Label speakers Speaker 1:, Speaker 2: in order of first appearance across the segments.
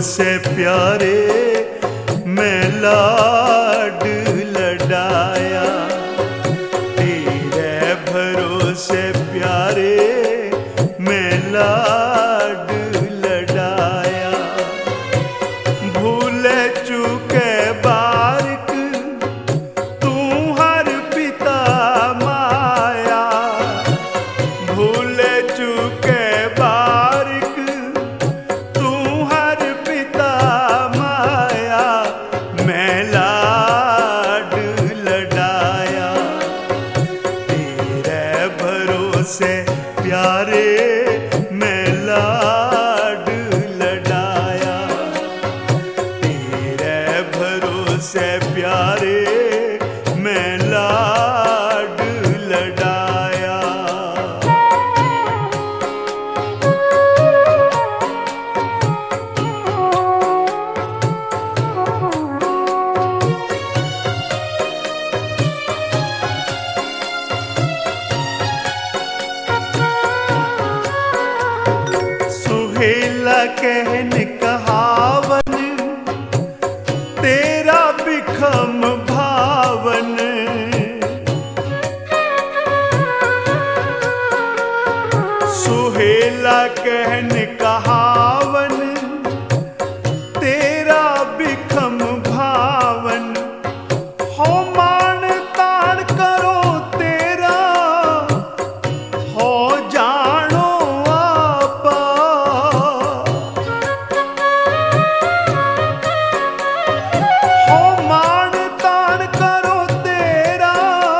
Speaker 1: भरोसे प्यारे मैं लाड लडाया, तेरे भरोसे प्यारे मैं लाड लडाया। भूले चूके बारिक तू हर पिता माया, भूले चूके बारिक तू हर पिता माया, मैं लाड लडाया, तेरे भरोसे प्यारे मैं लाड लडाया, तेरे भरोसे प्यारे मैं लाड लडाया। सुहेला कहन कहावन तेरा बिखम भावन, सुहेला कहन कहावन तेरा बिखम भावन, हो मान तान करो तेरा हो जानो आपा, हो मान तान करो तेरा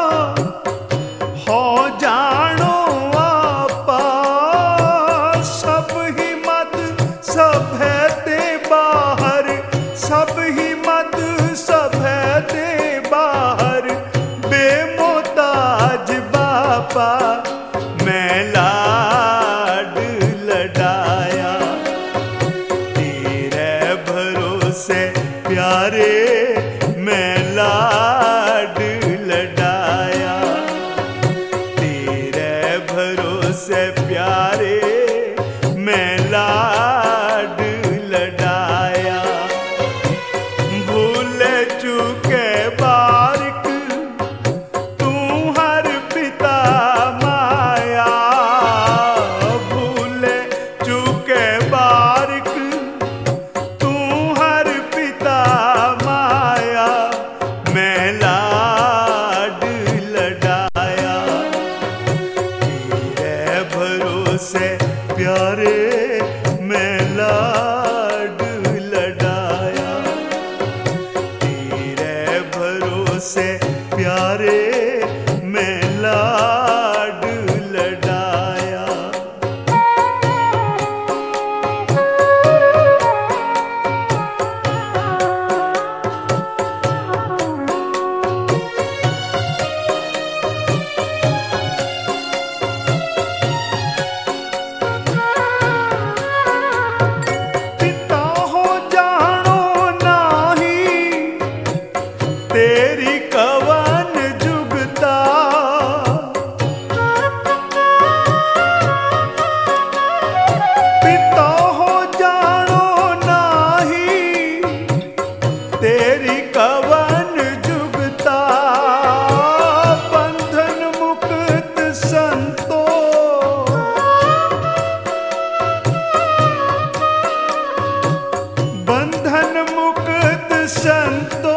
Speaker 1: हो जानो आपा, सब ही मत सब है ते बाहर, सब ही मत सब है ते बाहर, बेमोताज बापा मैं लाड लडाया, तेरे भरोसे प्यारे मैं लाड लडाया, तेरे भरोसे प्यारे मैं लाड लडाया। भूले चूके बारिक तू हर पिता माया, भूले चूके बारिक तू हर पिता माया, मैं लाड लडाया, तेरे भरोसे प्यारे मैं लाड लडाया, तेरे भरोसे प्यारे मैं लाड लडाया। पिता हो जानो नाही तेरी कवन जुगता, पिता हो जानो नाही तेरी कवन जुगता, बंधन मुक्त संतो बंधन मुक्त संतो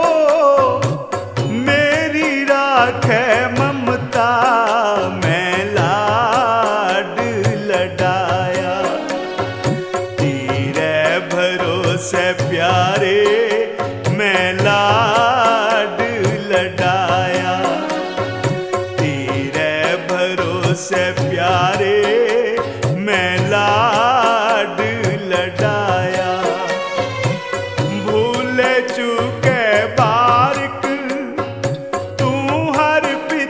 Speaker 1: मेरी राखे ममता, मैं लाड लडाया, तेरे भरोसे प्यारे मैं लाड लडाया, तेरे भरोसे प्यारे मैं लाड लडाया। भूले चूके बारिक तू हर पिता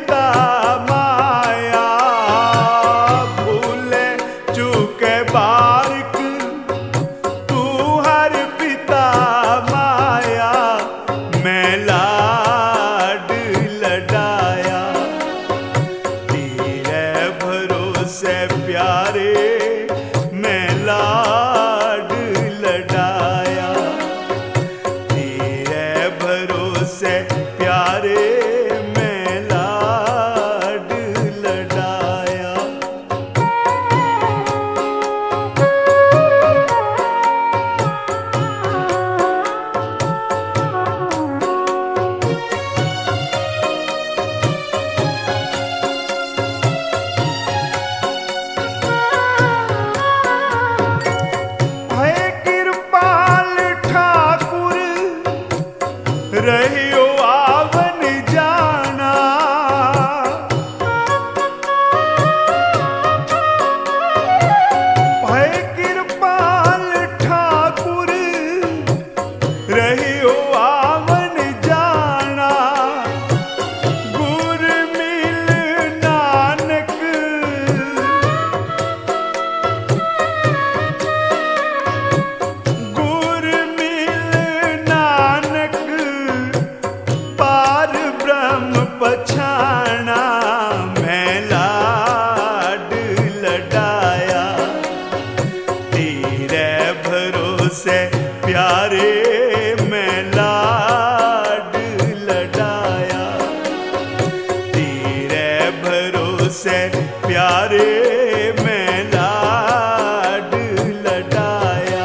Speaker 1: प्यारे मैं लाड लडाया।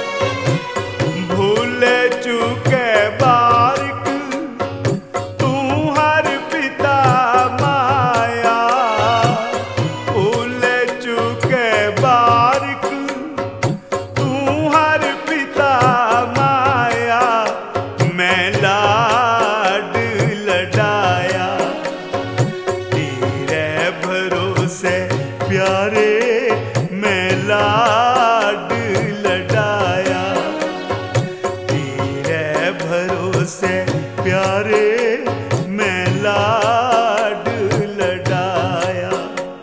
Speaker 1: भूल चुके बारिक तू हर पिता माया। भूल चुके बारिक तू हर पिता माया। मैं लाड लडाया तेरे भरोसे प्यारे मैं लाड लडाया। तेरे भरोसे प्यारे मैं लाड लडाया।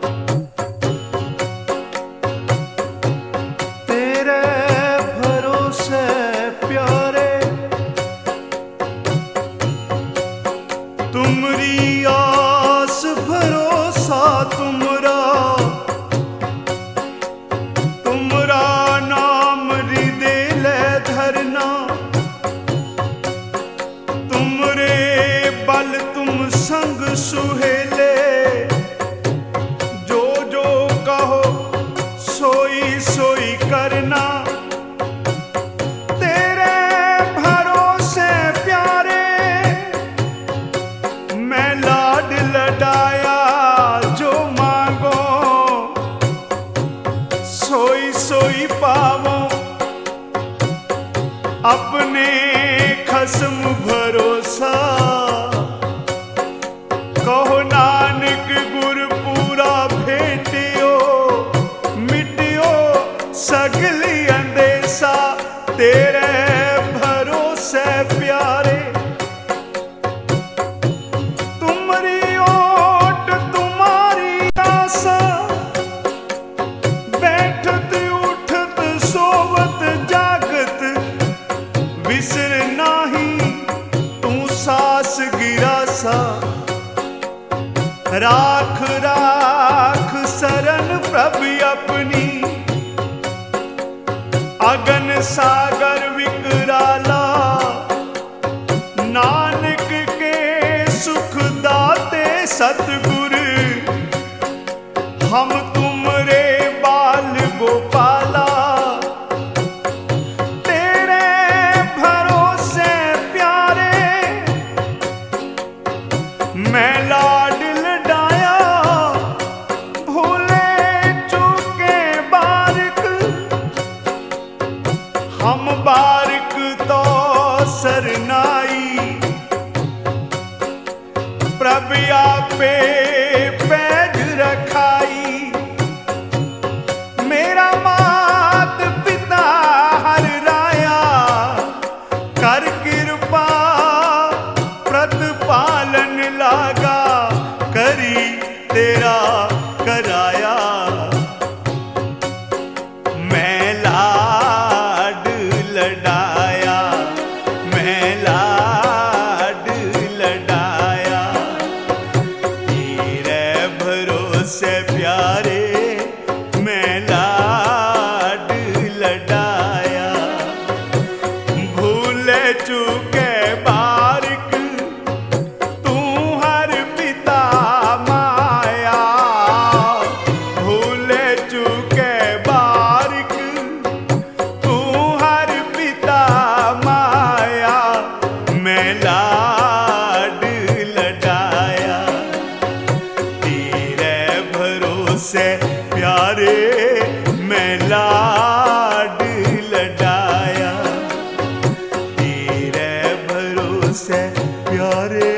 Speaker 1: तेरे भरोसे प्यारे तुमरी आस भरोसा तुमरा। तुमरा नाम हृदय ले धरना। तुमरे बल तुम संग सुहेले। जो जो कहो सोई सोई करना। तेरे भरोसे प्यारे मैं लाड लडाया। जो मांगो सोई सोई पावो। अपने खसम भरोसा कहो नानक गुर पूरा भेटियो। मिटियो सगली अंदेशा तेरे भरोसे प्यारे। तुमरी ओट तुम्हारी आशा। बैठत उठत सोवत जागत विसर नाही तू सास गिरासा। राख राख शरण प्रभु अपनी। अगन सागर विकराला। नानक के सुख दाते सतगुर। हम तुमरे बाल गोपाला। तेरे भरोसे प्यारे मैं लाड लडाया। भूले चुके बारिक हम बारिक तो सरनाई। प्रभु आपे पैज रखाई। मेरा मात पिता हर राया। कर कृपा प्रतिपालन लागा। करी तेरा कराया। मैं लाड लडाया। मैं लाड लडाया तेरे भरोसे प्यारे मैं लाड लडाया। भूल चुके बारिक तू हर पिता माया। भूल चुके बारिक तू हर पिता माया। मैं लाड लडाया तेरे भरोसे प्यारे मैं लाड लडाया। तेरे भरोसे प्यारे